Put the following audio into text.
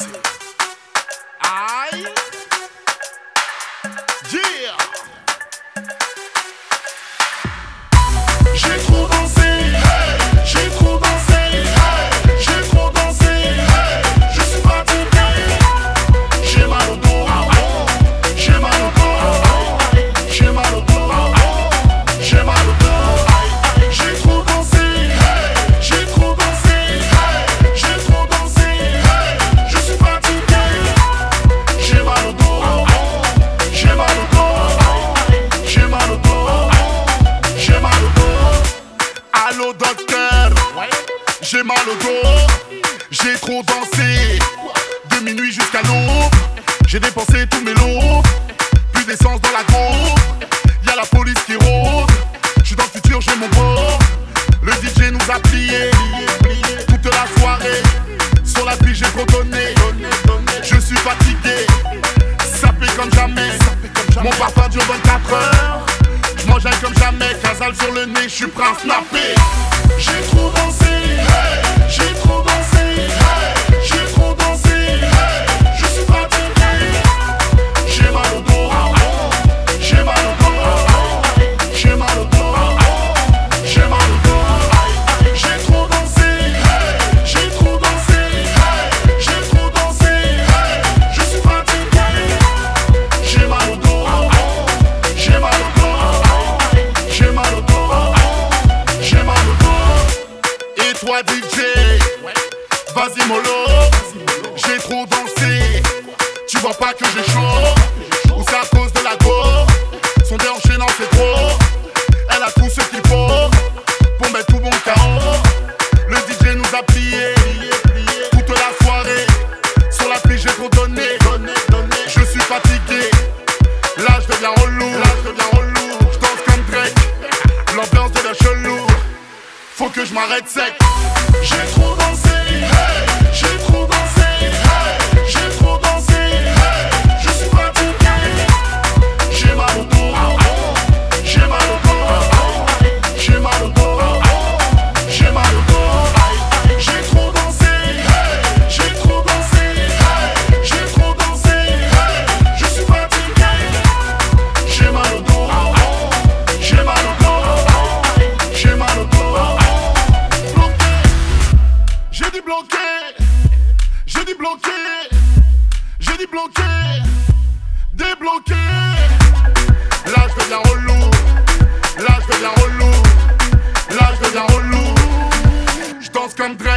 Aïe. Yeah. J'ai trop dansé, hey. J'ai trop dansé, hey. J'ai trop dansé, hey. Je suis fatigué. J'ai mal au dos, j'ai mal au dos, j'ai mal au dos, j'ai mal au dos. J'ai trop dansé, hey. J'ai trop dansé, hey. J'ai trop dansé, hey. Je suis fatigué. J'ai mal au dos, j'ai mal au dos, j'ai mal au dos, j'ai mal au dos. Allô docteur, j'ai mal au dos, j'ai trop dansé, de minuit jusqu'à l'aube, j'ai dépensé tous mes lots, plus d'essence dans la gauche, y'a la police qui rôde, j'suis dans le futur, j'ai mon beau, le DJ nous a plié, toute la soirée, sur la piste j'ai trop donné, je suis fatigué, sapé comme jamais, mon parfum dure 24 heures. J'mange comme jamais, casal sur le nez, j'suis prêt à snapper. J'ai trop dansé, hey. J'ai trop dansé, hey. J'ai trop dansé, hey. Je suis fatigué. J'ai mal au dos, j'ai mal au dos, j'ai mal au dos, j'ai mal au dos. J'ai trop dansé, hey. J'ai trop dansé, hey. J'ai trop dansé, hey. Je suis fatigué. J'ai mal au dos, j'ai mal au dos. J'ai mal au dos, j'ai mal au dos. Et toi DJ, vas-y mollo, j'ai trop dansé. Tu vois pas que j'ai chaud, ou c'est à cause de la go. Son déhanché non c'est trop, elle a tout ce qu'il faut pour mettre tout bon KO. Le DJ nous a plié, toute la soirée. Sur la piste j'ai trop donné, je suis fatigué. Là je deviens relou, je danse comme Drake. L'ambiance devient chelou, faut que je m'arrête sec. J'ai trop dansé, hey. J'ai trop dansé, hey. J'ai trop dansé, hey. Je suis fatigué. J'ai mal au dos, j'ai mal au dos, j'ai mal au dos, j'ai mal au dos. J'ai trop dansé, hey. J'ai trop dansé, hey. J'ai trop dansé, hey. Je suis fatigué. J'ai mal au dos, j'ai mal au dos, j'ai mal au dos. J'ai dit bloqué, j'ai dit bloqué, j'ai dit bloqué, débloqué. Là je deviens relou, là je deviens relou, là je deviens relou. Je danse comme Drake.